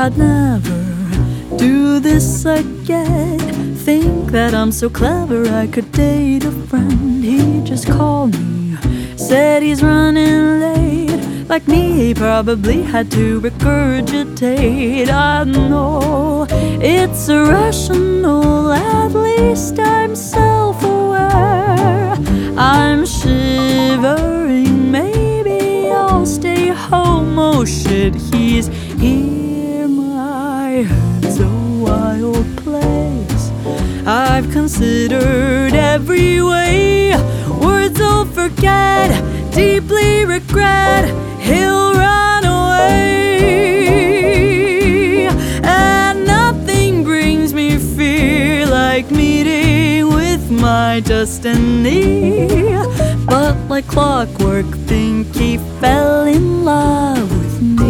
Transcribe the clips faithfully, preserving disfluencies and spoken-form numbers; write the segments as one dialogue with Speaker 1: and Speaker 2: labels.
Speaker 1: I'd never do this again. Think that I'm so clever I could date a friend. He just called me, said he's running late. Like me, he probably had to regurgitate. I know it's irrational, at least I'm self-aware. I'm shivering, maybe I'll stay home. Oh shit, he's here, my head's a wild place. I've considered every way. Words I'll forget, deeply regret. He'll run away, and nothing brings me fear like meeting with my destiny. But like clockwork, think he fell in love with me.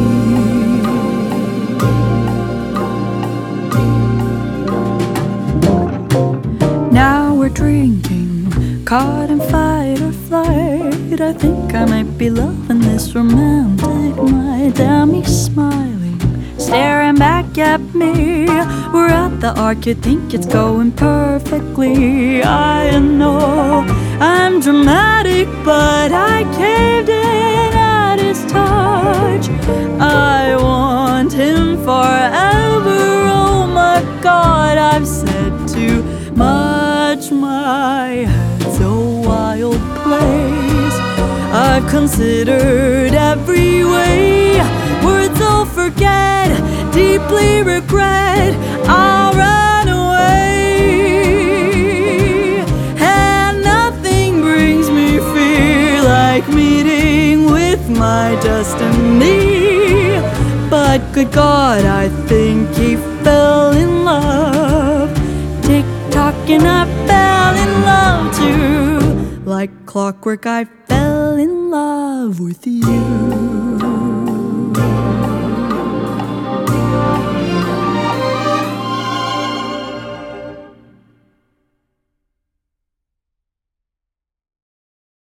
Speaker 1: Now we're drinking, caught in fight or flight. I think I might be loving this romantic night. Damn, he's smiling, staring back at me. We're at the arc, you'd think it's going perfectly. I know I'm dramatic, but I caved in at his touch. I want him forever. Oh my God, I've said too much. My head's a wild place. I've considered every way. Words I'll forget, deeply regret. I'll run away, and nothing brings me fear like meeting with my destiny. But good God, I think he fell in love. Tick-tock, and I fell in love too. Like clockwork, I fell in love with you.